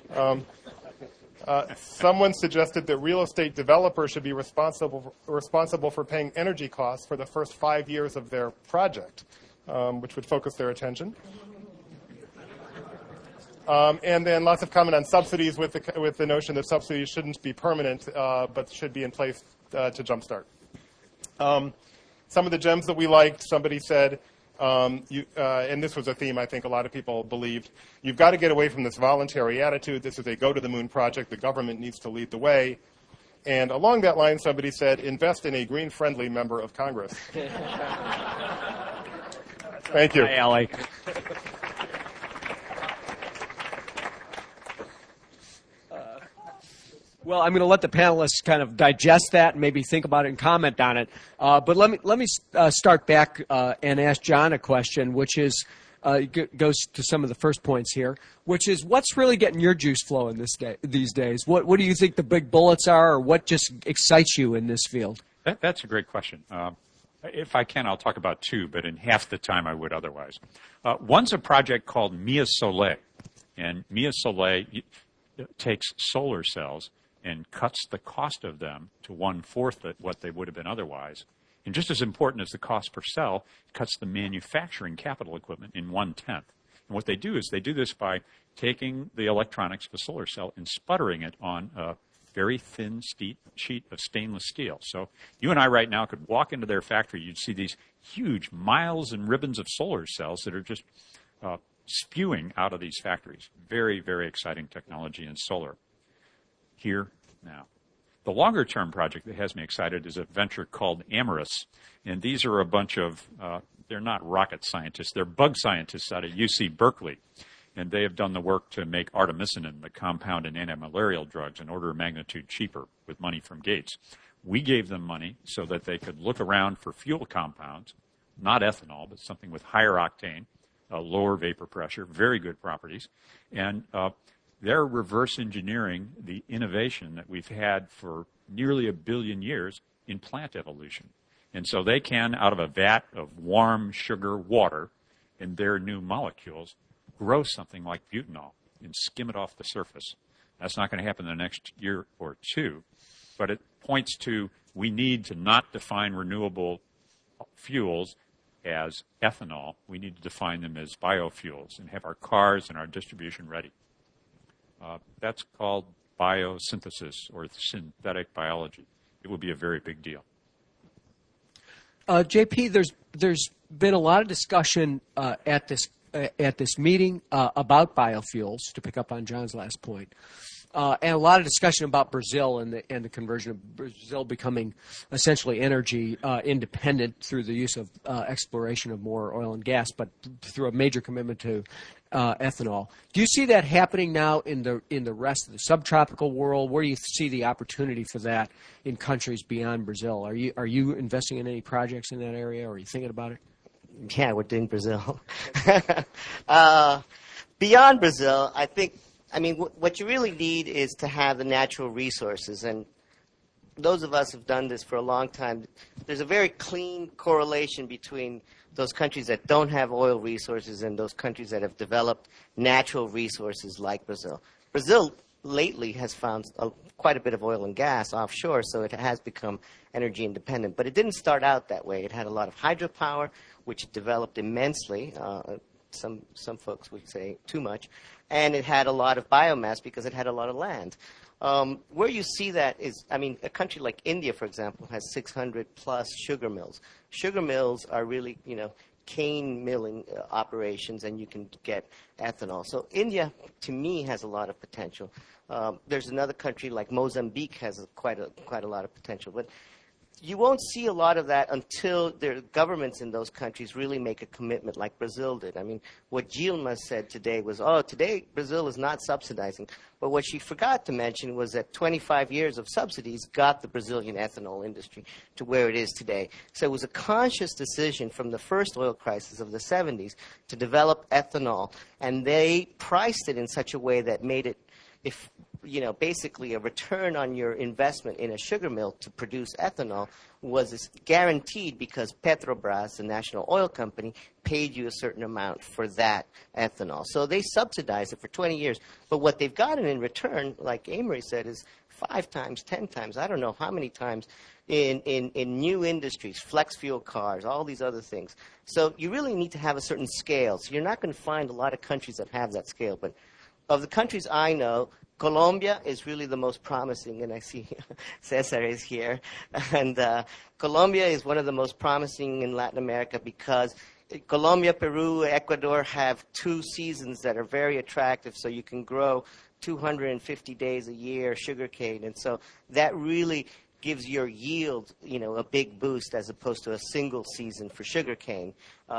Someone suggested that real estate developers should be responsible for paying energy costs for the first 5 years of their project, which would focus their attention. And then lots of comment on subsidies with the notion that subsidies shouldn't be permanent, but should be in place to jumpstart. Some of the gems that we liked, somebody said, and this was a theme I think a lot of people believed, you've got to get away from this voluntary attitude. This is a go-to-the-moon project. The government needs to lead the way. And along that line, somebody said, invest in a green-friendly member of Congress. Thank you. Hi, Allie. Well, I'm going to let the panelists kind of digest that and maybe think about it and comment on it. But let me start back and ask John a question, which is goes to some of the first points here, which is what's really getting your juice flowing these days? What do you think the big bullets are, or what just excites you in this field? That's a great question. If I can, I'll talk about two, but in half the time I would otherwise. One's a project called Mia Soleil, and Mia Soleil takes solar cells and cuts the cost of them to 1/4 of what they would have been otherwise. And just as important as the cost per cell, it cuts the manufacturing capital equipment in 1/10. And what they do is they do this by taking the electronics of a solar cell and sputtering it on a very thin sheet of stainless steel. So you and I right now could walk into their factory. You'd see these huge miles and ribbons of solar cells that are just spewing out of these factories. Very, very exciting technology in solar. Here, now. The longer-term project that has me excited is a venture called Amyris. And these are a bunch of, they're not rocket scientists, they're bug scientists out of UC Berkeley. And they have done the work to make artemisinin, the compound in antimalarial drugs, an order of magnitude cheaper with money from Gates. We gave them money so that they could look around for fuel compounds, not ethanol, but something with higher octane, lower vapor pressure, very good properties. And they're reverse engineering the innovation that we've had for nearly 1 billion years in plant evolution. And so they can, out of a vat of warm sugar water in their new molecules, grow something like butanol and skim it off the surface. That's not going to happen in the next year or two, but it points to we need to not define renewable fuels as ethanol. We need to define them as biofuels and have our cars and our distribution ready. That's called biosynthesis or synthetic biology. It will be a very big deal. JP, there's been a lot of discussion at this meeting about biofuels, to pick up on John's last point, and a lot of discussion about Brazil and the conversion of Brazil becoming essentially energy independent through the use of exploration of more oil and gas, but through a major commitment to ethanol. Do you see that happening now in the rest of the subtropical world? Where do you see the opportunity for that in countries beyond Brazil? Are you investing in any projects in that area, or are you thinking about it? Yeah, we're doing Brazil. Beyond Brazil, what you really need is to have the natural resources. And those of us who have done this for a long time, there's a very clean correlation between those countries that don't have oil resources and those countries that have developed natural resources like Brazil. Brazil lately has found quite a bit of oil and gas offshore, so it has become energy independent. But it didn't start out that way. It had a lot of hydropower, which it developed immensely. Some folks would say too much. And it had a lot of biomass because it had a lot of land. Where you see that is, a country like India, for example, has 600 plus sugar mills. Sugar mills are really, cane milling operations, and you can get ethanol. So India, to me, has a lot of potential. There's another country like Mozambique has quite a lot of potential. But you won't see a lot of that until their governments in those countries really make a commitment like Brazil did. What Dilma said today was, today Brazil is not subsidizing. But what she forgot to mention was that 25 years of subsidies got the Brazilian ethanol industry to where it is today. So it was a conscious decision from the first oil crisis of the 70s to develop ethanol. And they priced it in such a way that made it, basically a return on your investment in a sugar mill to produce ethanol was guaranteed because Petrobras, the national oil company, paid you a certain amount for that ethanol. So they subsidized it for 20 years. But what they've gotten in return, like Amory said, is 5 times, 10 times, I don't know how many times in new industries, flex fuel cars, all these other things. So you really need to have a certain scale. So you're not going to find a lot of countries that have that scale. But of the countries I know, Colombia is really the most promising, and I see Cesar is here. And Colombia is one of the most promising in Latin America because Colombia, Peru, Ecuador have 2 seasons that are very attractive, so you can grow 250 days a year sugarcane. And so that really gives your yield, a big boost as opposed to a single season for sugarcane.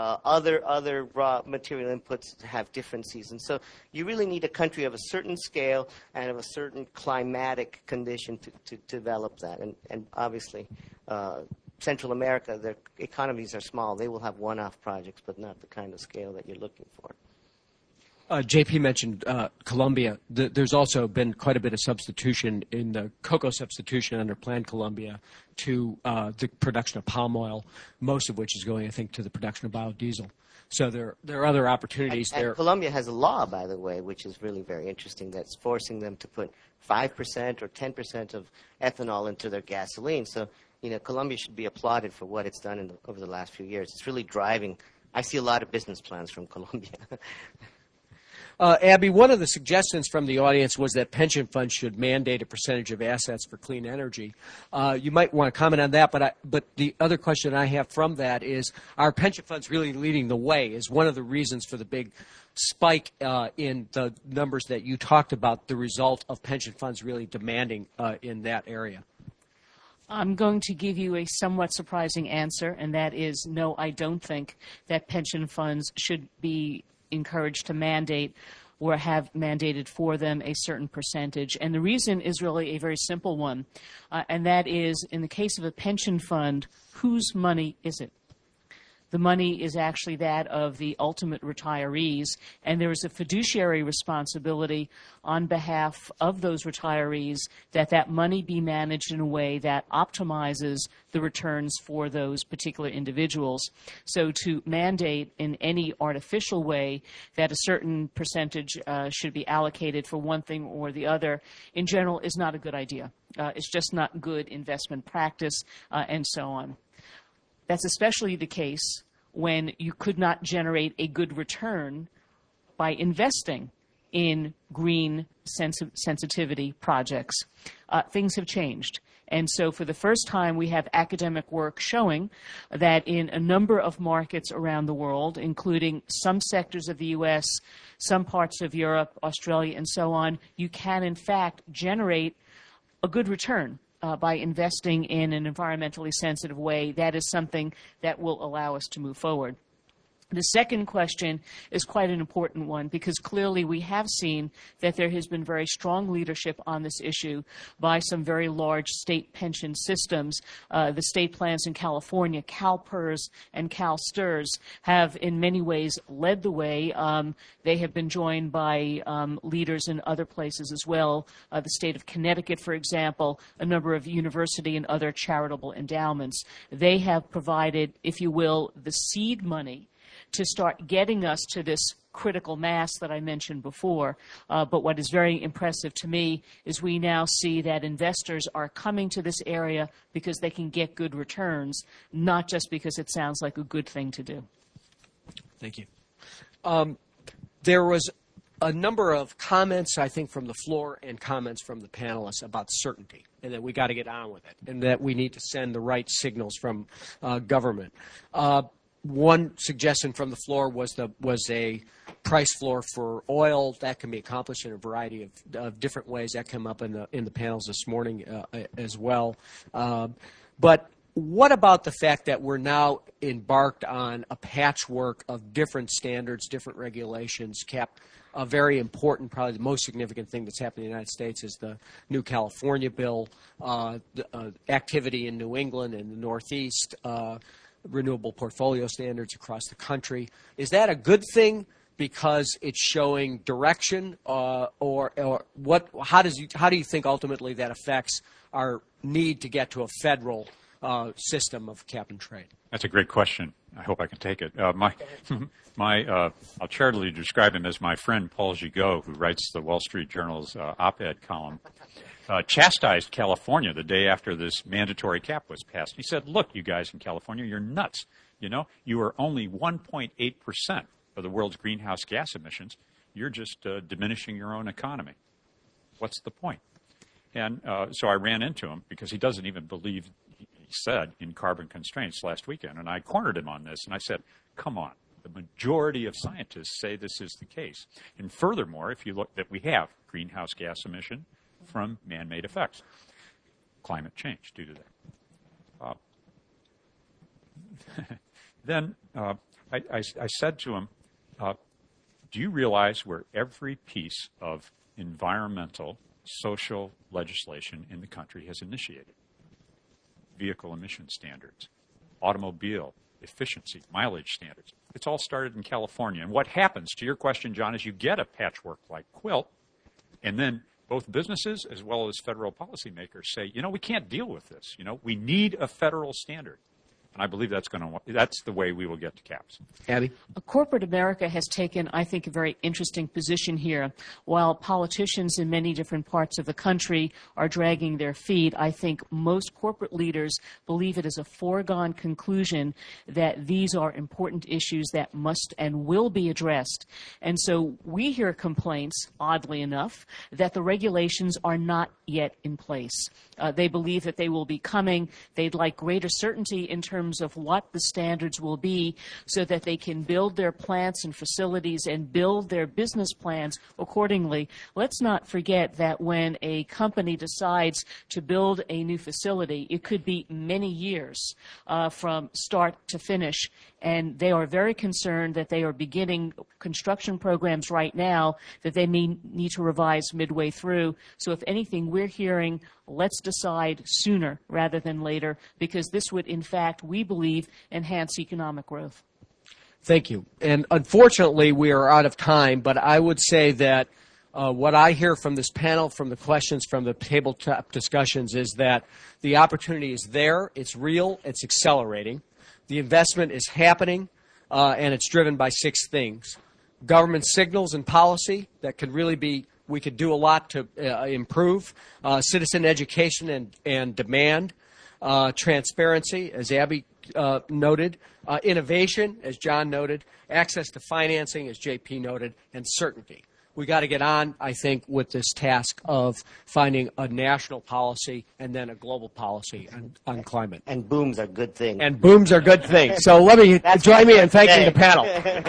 Other raw material inputs have different seasons. So you really need a country of a certain scale and of a certain climatic condition to develop that. And obviously, Central America, their economies are small. They will have one-off projects, but not the kind of scale that you're looking for. JP mentioned Colombia. There's also been quite a bit of substitution in the cocoa substitution under Plan Colombia to the production of palm oil, most of which is going, I think, to the production of biodiesel. So there are other opportunities there. And Colombia has a law, by the way, which is really very interesting, that's forcing them to put 5% or 10% of ethanol into their gasoline. So, Colombia should be applauded for what it's done over the last few years. It's really driving. I see a lot of business plans from Colombia. Abby, one of the suggestions from the audience was that pension funds should mandate a percentage of assets for clean energy. You might want to comment on that, but the other question I have from that is, are pension funds really leading the way? Is one of the reasons for the big spike in the numbers that you talked about the result of pension funds really demanding in that area? I'm going to give you a somewhat surprising answer, and that is no, I don't think that pension funds should be encouraged to mandate or have mandated for them a certain percentage. And the reason is really a very simple one, and that is, in the case of a pension fund, whose money is it? The money is actually that of the ultimate retirees, and there is a fiduciary responsibility on behalf of those retirees that that money be managed in a way that optimizes the returns for those particular individuals. So to mandate in any artificial way that a certain percentage should be allocated for one thing or the other, in general, is not a good idea. It's just not good investment practice, and so on. That's especially the case when you could not generate a good return by investing in green sensitivity projects. Things have changed. And so for the first time, we have academic work showing that in a number of markets around the world, including some sectors of the U.S., some parts of Europe, Australia, and so on, you can, in fact, generate a good return by investing in an environmentally sensitive way. That is something that will allow us to move forward. The second question is quite an important one, because clearly we have seen that there has been very strong leadership on this issue by some very large state pension systems. The state plans in California, CalPERS and CalSTRS, have in many ways led the way. They have been joined by leaders in other places as well. The state of Connecticut, for example, a number of university and other charitable endowments. They have provided, if you will, the seed money to start getting us to this critical mass that I mentioned before. But what is very impressive to me is we now see that investors are coming to this area because they can get good returns, not just because it sounds like a good thing to do. Thank you. There was a number of comments, I think, from the floor and comments from the panelists about certainty, and that we got to get on with it, and that we need to send the right signals from government. One suggestion from the floor was a price floor for oil. That can be accomplished in a variety of different ways. That came up in the panels this morning as well. But what about the fact that we're now embarked on a patchwork of different standards, different regulations? A very important, probably the most significant thing that's happening in the United States is the new California bill, activity in New England and the Northeast, renewable portfolio standards across the country. Is that a good thing because it's showing direction, or what? How do you think ultimately that affects our need to get to a federal system of cap and trade? That's a great question. I hope I can take it. I'll charitably describe him as my friend Paul Gigot, who writes the Wall Street Journal's op-ed column. Chastised California the day after this mandatory cap was passed. He said, look, you guys in California, you're nuts. You are only 1.8% of the world's greenhouse gas emissions. You're just diminishing your own economy. What's the point? And so I ran into him because he doesn't even believe, he said, in carbon constraints last weekend. And I cornered him on this, and I said, come on. The majority of scientists say this is the case. And furthermore, if you look that we have greenhouse gas emission from man-made effects, climate change due to that. Then I said to him, do you realize where every piece of environmental, social legislation in the country has initiated? Vehicle emission standards, automobile efficiency, mileage standards. It's all started in California. And what happens, to your question, John, is you get a patchwork like quilt, and then both businesses as well as federal policymakers say, we can't deal with this. We need a federal standard. And I believe that's the way we will get to caps. Abby? Corporate America has taken, I think, a very interesting position here. While politicians in many different parts of the country are dragging their feet, I think most corporate leaders believe it is a foregone conclusion that these are important issues that must and will be addressed. And so we hear complaints, oddly enough, that the regulations are not yet in place. They believe that they will be coming. They'd like greater certainty in terms of what the standards will be so that they can build their plants and facilities and build their business plans accordingly. Let's not forget that when a company decides to build a new facility, it could be many years from start to finish. And they are very concerned that they are beginning construction programs right now that they may need to revise midway through. So if anything, we're hearing, let's decide sooner rather than later, because this would, in fact, we believe, enhance economic growth. Thank you. And unfortunately, we are out of time, but I would say that what I hear from this panel, from the questions, from the tabletop discussions, is that the opportunity is there, it's real, it's accelerating. The investment is happening, and it's driven by 6 things. Government signals and policy that could really be, we could do a lot to improve. Citizen education and demand. Transparency, as Abby noted. Innovation, as John noted. Access to financing, as JP noted. And certainty. We got to get on, I think, with this task of finding a national policy and then a global policy on climate. And booms are good things. And booms are good things. So let me join me in thanking the panel.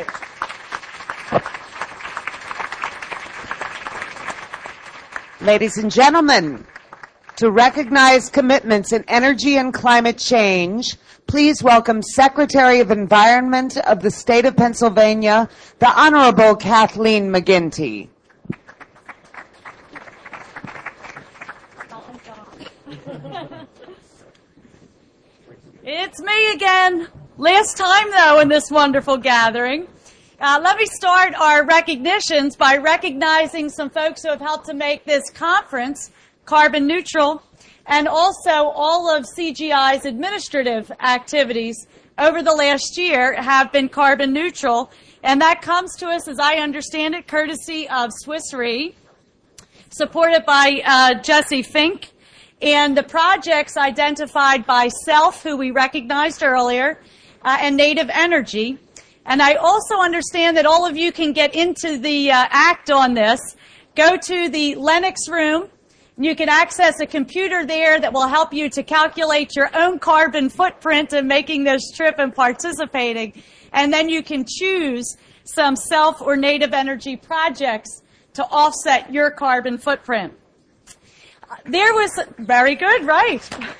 Ladies and gentlemen, to recognize commitments in energy and climate change, please welcome Secretary of Environment of the State of Pennsylvania, the Honorable Kathleen McGinty. It's me again. Last time, though, in this wonderful gathering. Let me start our recognitions by recognizing some folks who have helped to make this conference carbon neutral, and also all of CGI's administrative activities over the last year have been carbon neutral. And that comes to us, as I understand it, courtesy of Swiss Re, supported by Jesse Fink, and the projects identified by SELF, who we recognized earlier, and Native Energy. And I also understand that all of you can get into the act on this. Go to the Lennox room. You can access a computer there that will help you to calculate your own carbon footprint in making this trip and participating. And then you can choose some self or native energy projects to offset your carbon footprint. There was, very good, right.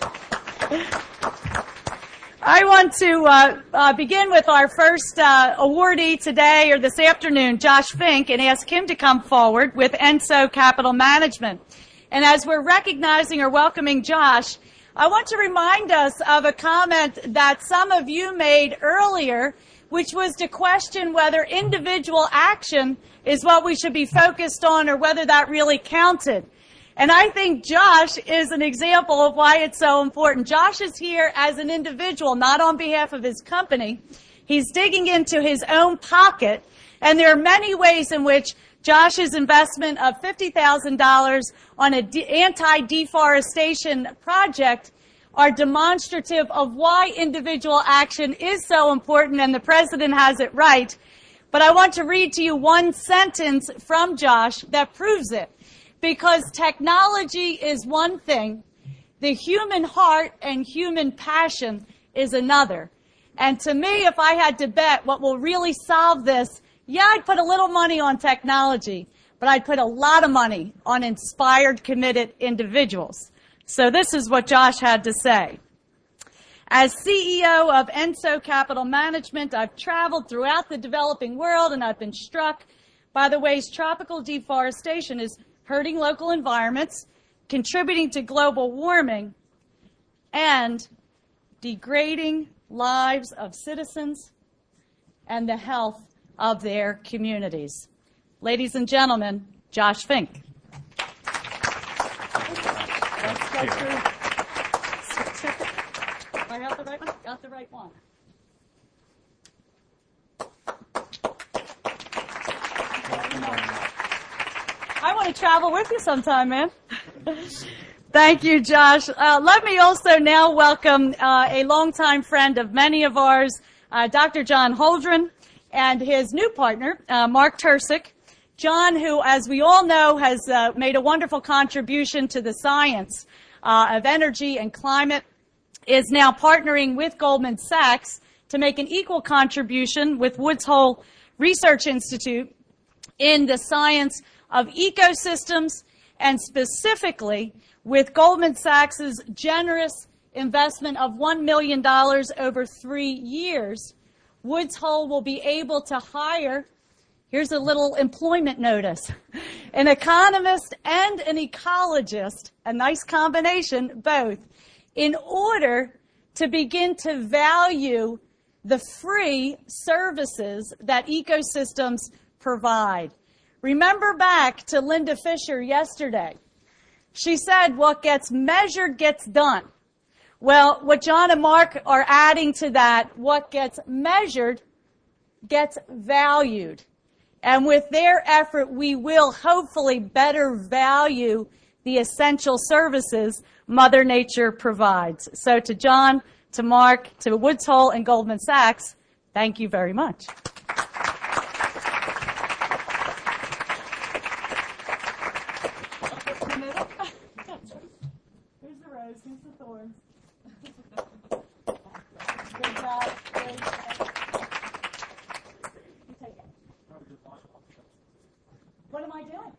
I want to begin with our first awardee today or this afternoon, Josh Fink, and ask him to come forward with ENSO Capital Management. And as we're recognizing or welcoming Josh, I want to remind us of a comment that some of you made earlier, which was to question whether individual action is what we should be focused on or whether that really counted. And I think Josh is an example of why it's so important. Josh is here as an individual, not on behalf of his company. He's digging into his own pocket, and there are many ways in which Josh's investment of $50,000 on an anti-deforestation project are demonstrative of why individual action is so important, and the president has it right. But I want to read to you one sentence from Josh that proves it. Because technology is one thing, the human heart and human passion is another. And to me, if I had to bet what will really solve this, yeah, I'd put a little money on technology, but I'd put a lot of money on inspired, committed individuals. So this is what Josh had to say. As CEO of ENSO Capital Management, I've traveled throughout the developing world, and I've been struck by the ways tropical deforestation is hurting local environments, contributing to global warming, and degrading lives of citizens and the health of their communities. Ladies and gentlemen, Josh Fink. I got the right one? Got the right one. I want to travel with you sometime, man. Thank you, Josh. Let me also now welcome a longtime friend of many of ours, Dr. John Holdren, and his new partner, Mark Tersick. John, who, as we all know, has made a wonderful contribution to the science of energy and climate, is now partnering with Goldman Sachs to make an equal contribution with Woods Hole Research Institute in the science of ecosystems, and specifically with Goldman Sachs' generous investment of $1 million over 3 years. Woods Hole will be able to hire, here's a little employment notice, an economist and an ecologist, a nice combination, both, in order to begin to value the free services that ecosystems provide. Remember back to Linda Fisher yesterday. She said, what gets measured gets done. Well, what John and Mark are adding to that, what gets measured gets valued. And with their effort, we will hopefully better value the essential services Mother Nature provides. So to John, to Mark, to Woods Hole and Goldman Sachs, thank you very much. Here's the rose, here's the thorns. Good job. Good job. You take it. What am I doing?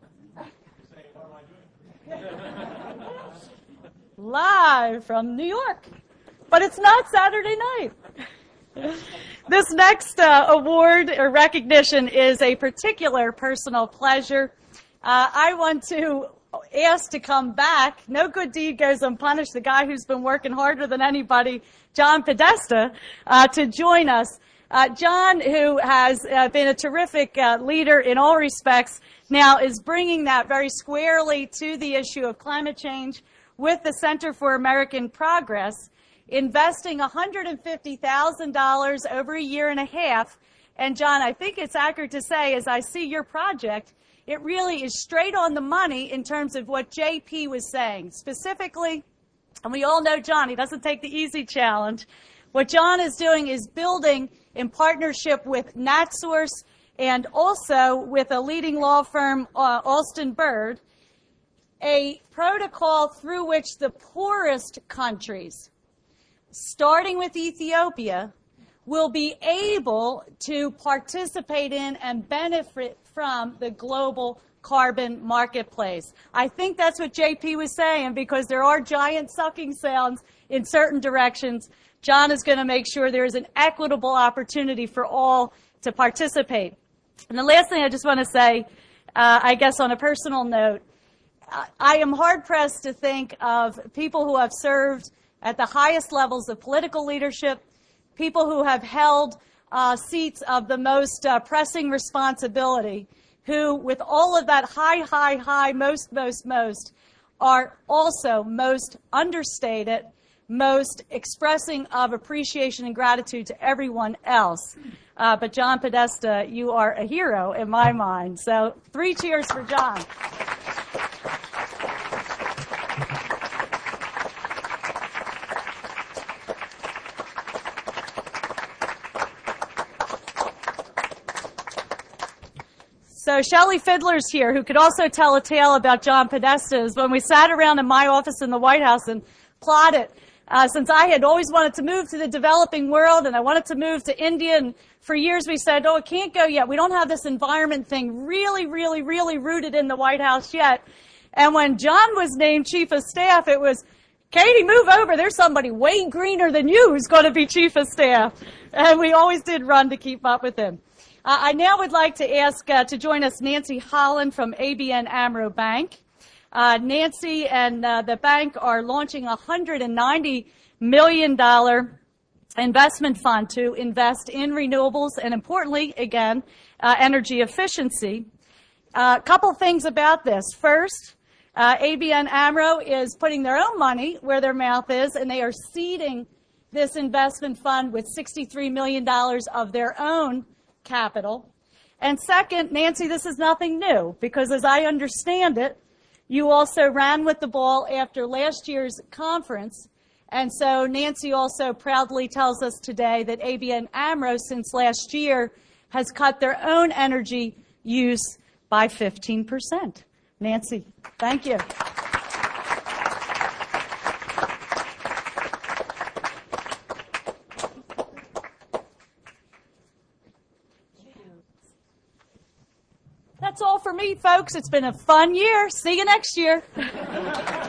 Live from New York. But it's not Saturday night. This next award or recognition is a particular personal pleasure. I want to ask to come back. No good deed goes unpunished. The guy who's been working harder than anybody, John Podesta, to join us. John, who has been a terrific leader in all respects, now is bringing that very squarely to the issue of climate change with the Center for American Progress, investing $150,000 over a year and a half. And John, I think it's accurate to say, as I see your project, it really is straight on the money in terms of what JP was saying. Specifically, and we all know John, he doesn't take the easy challenge. What John is doing is building in partnership with NatSource and also with a leading law firm, Alston Bird, a protocol through which the poorest countries, starting with Ethiopia, will be able to participate in and benefit from the global carbon marketplace. I think that's what JP was saying, because there are giant sucking sounds in certain directions. John is going to make sure there is an equitable opportunity for all to participate. And the last thing I just want to say, I guess on a personal note, I am hard-pressed to think of people who have served at the highest levels of political leadership, people who have held seats of the most pressing responsibility, who, with all of that high, most, are also most understated, most expressing of appreciation and gratitude to everyone else. But John Podesta, you are a hero in my mind. So 3 cheers for John. So Shelley Fiddler's here, who could also tell a tale about John Podesta's. When we sat around in my office in the White House and plotted, since I had always wanted to move to the developing world and I wanted to move to India, and for years we said, oh, it can't go yet. We don't have this environment thing really rooted in the White House yet. And when John was named Chief of Staff, it was, Katie, move over. There's somebody way greener than you who's going to be Chief of Staff. And we always did run to keep up with him. I now would like to ask to join us Nancy Holland from ABN AMRO Bank. Nancy and the bank are launching a $190 million investment fund to invest in renewables and, importantly, again, energy efficiency. A couple things about this. First, ABN AMRO is putting their own money where their mouth is, and they are seeding this investment fund with $63 million of their own capital. And second, Nancy, this is nothing new, because as I understand it, you also ran with the ball after last year's conference. And so Nancy also proudly tells us today that ABN AMRO, since last year, has cut their own energy use by 15%. Nancy, thank you. That's all for me, folks. It's been a fun year. See you next year.